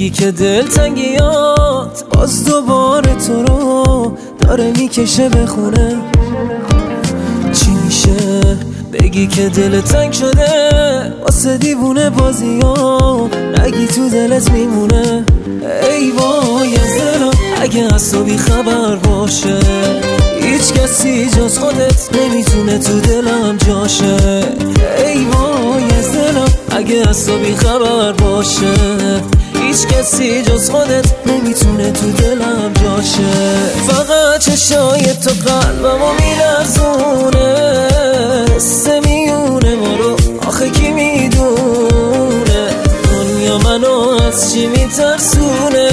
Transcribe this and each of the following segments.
بگی که دلتنگیات باز دوباره تو رو داره میکشه به خونه. چی میشه بگی که دلت تنگ شده واسه دیوونه بازیام، نگی تو دلت میمونه. ای وای از دلم اگه از تو بی خبر باشه، هیچ کسی جز خودت نمیتونه تو دلم جاشه. ای وای از دلم اگه از تو بی خبر باشه، هیچ کسی جز خودت نمیتونه تو دلم جاشه. فقط چشای تو قلبمو میلرزونه، حس میونه ما رو آخه کی میدونه، دنیا منو از چی میترسونه.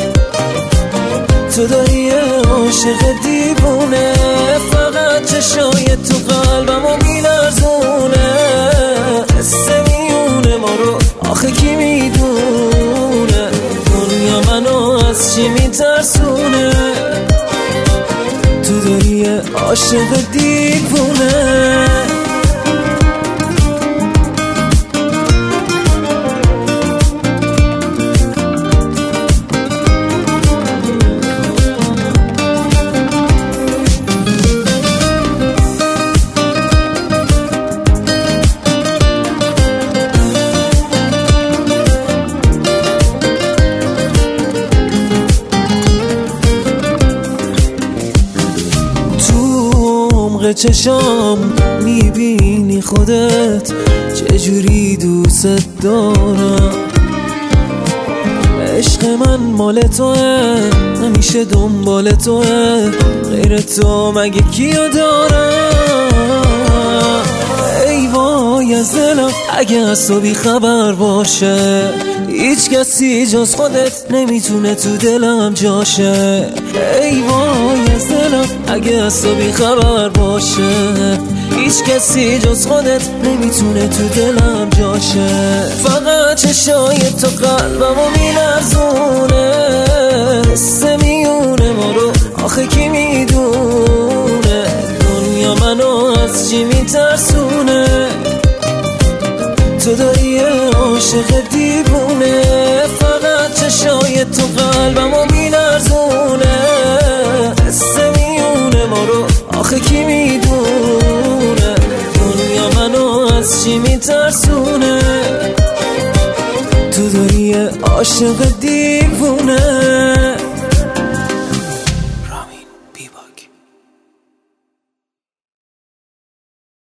تو داری عاشق دیوونه، فقط چشای تو قلبمو میلرزونه، حس میونه ما رو آخه کی میدونه، دنیا منو از چی میترسونه. تو داری عاشق دیوونه. چشام میبینی خودت چجوری دوست دارم، عشق من مال توه همیشه دنبال توه، غیر تو مگه کیو دارم. ای وای از دلم اگه از تو بی خبر باشه، هیچ کسی جز خودت نمیتونه تو دلم جاشه. ای وای از دلم اگه از تو بی خبر باشه، هیچ کسی جز خودت نمیتونه تو دلم جاشه. فقط چشای تو قلبمو میلرزونه، حس میونه ما رو آخه کی میدونه، دنیا منو از چی میترسونه. تو داری عاشق دیوونه، فقط چشای تو قلبمو میلرزونه، حس میونه ما رو آخه کی میدونه، دنیا منو از چی میترسونه. تو داری عاشق دیوونه.